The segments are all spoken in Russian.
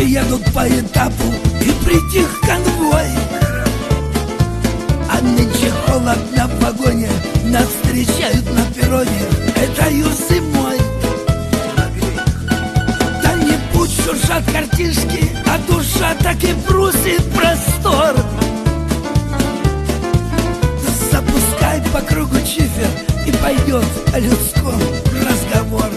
едут по этапу, и притих конвой. А нынче холодно в вагоне, нас встречают на перроне этой зимой. Да не будь шуршат картишки, а душа так и просит простор. Запускай по кругу чифер, и пойдет о людском разговор.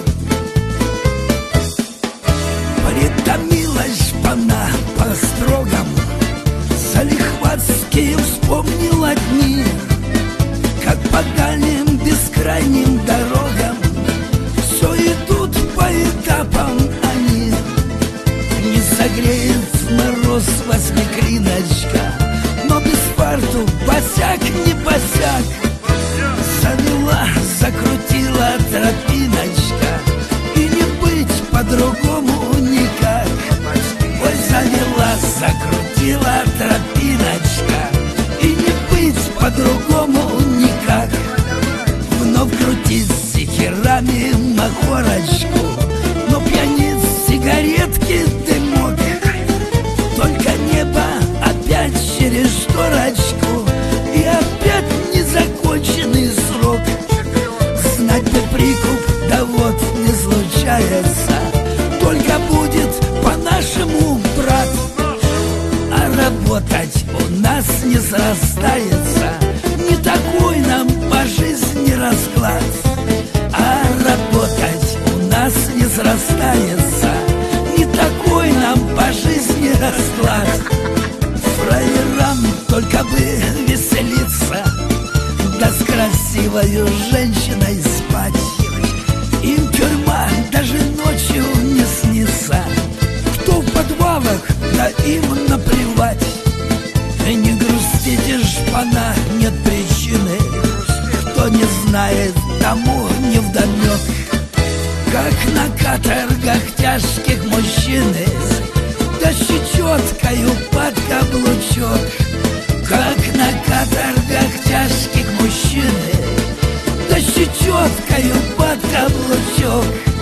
Притомилась шпана по строгам, залихватские вспомнила дни, как по дальним бескрайним дорогам все идут по этапам они. Не согреет в мороз восьмикриночка, но без фарту босяк не босяк. Завела, закрутила тропиночка, и не быть по-другому никак. Ой, завела, закрутила тропиночка, и не быть по-другому никак. Вновь крутить с сихерами махорочку, но пьянит сигаретки дымок. Только небо опять через шторочку, и опять незаконченный срок. Знать бы прикуп, да вот не случается, только будет по-нашему, брат. А работать у нас не срастается, не такой нам по жизни расклад. А работать у нас не срастается, не такой нам по жизни расклад. Фраерам только бы веселиться, да с красивой женщиной спать. Им тюрьма даже ночью не снится, кто в подвалах, да им наплевать. Не грустите, шпана, нет причины, кто не знает, тому невдомек. Как на каторгах тяжких мужчины, да щечеткою под каблучок. Как на каторгах тяжких мужчины, да щечеткою под каблучок.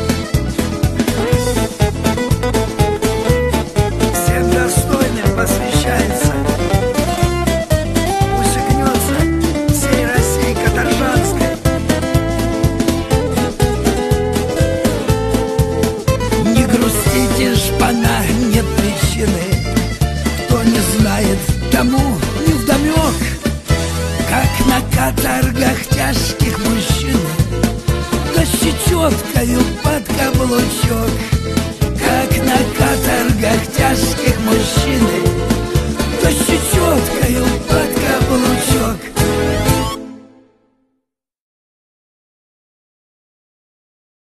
Всем достойным посвящается, пусть гнется всей России каторжанской. Не грустите, шпана, нет причины, кто не знает, тому невдомек. Как на каторгах тяжких мужчин, да щечеткою под каблучок. Как на каторгах тяжких мужчин, да щечеткою